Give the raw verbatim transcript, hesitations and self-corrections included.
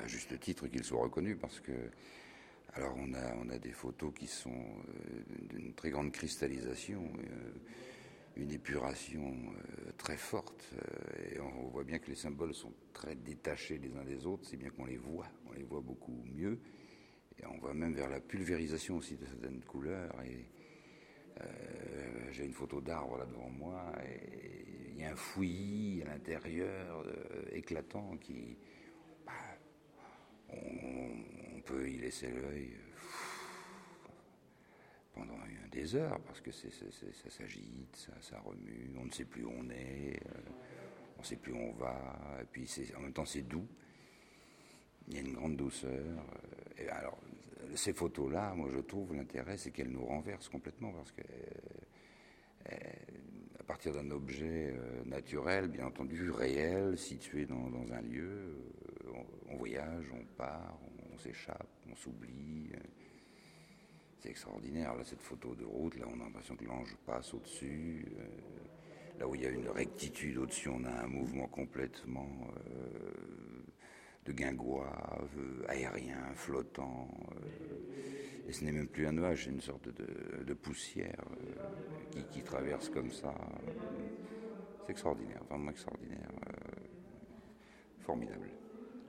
à juste titre qu'il soit reconnu, parce que alors on a, on a des photos qui sont euh, d'une très grande cristallisation, euh, une épuration euh, très forte, euh, et on voit bien que les symboles sont très détachés les uns des autres, c'est bien qu'on les voit, on les voit beaucoup mieux, et on va même vers la pulvérisation aussi de certaines couleurs. Et euh, j'ai une photo d'arbre là devant moi, et il y a un fouillis à l'intérieur euh, éclatant qui, bah, on, on peut y laisser l'œil pendant des heures, parce que c'est, c'est, c'est, ça s'agite, ça, ça remue, on ne sait plus où on est, euh, on ne sait plus où on va, et puis c'est, en même temps c'est doux, il y a une grande douceur. Euh, et alors, ces photos-là, moi je trouve l'intérêt, c'est qu'elles nous renversent complètement, parce que euh, à partir d'un objet euh, naturel, bien entendu, réel, situé dans, dans un lieu, euh, on, on voyage, on part, on, on s'échappe, on s'oublie. Euh, c'est extraordinaire, là, cette photo de route, là, on a l'impression que l'ange passe au-dessus. Euh, là où il y a une rectitude au-dessus, on a un mouvement complètement euh, de guingois, euh, aérien, flottant. Euh, et ce n'est même plus un nuage, c'est une sorte de, de poussière euh, qui, qui traverse comme ça. C'est extraordinaire, vraiment extraordinaire. Euh, formidable.